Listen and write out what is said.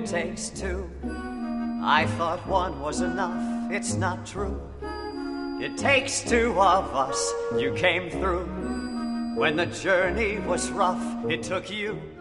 it takes two. I thought one was enough, it's not true. It takes two of us, you came through. When the journey was rough, it took you.